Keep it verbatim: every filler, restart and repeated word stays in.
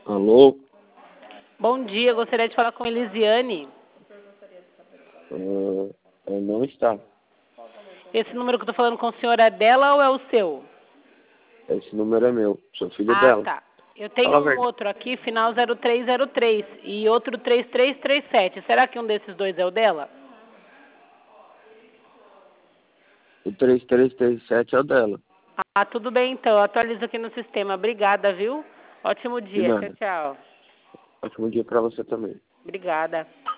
Alô? Bom dia, gostaria de falar com Elisiane. Uh, ela não está. Esse número que eu tô falando com o senhor é dela ou é o seu? Esse número é meu. Sou filho Ah, dela. tá. Eu tenho Fala a um verdade. outro aqui, final zero três zero três, e outro três três três sete. Será que um desses dois é o dela? O três três três sete é o dela. Ah, tudo bem então. Eu atualizo aqui no sistema. Obrigada, viu? Ótimo De dia. Tchau, nada. tchau. Ótimo dia pra você também. Obrigada.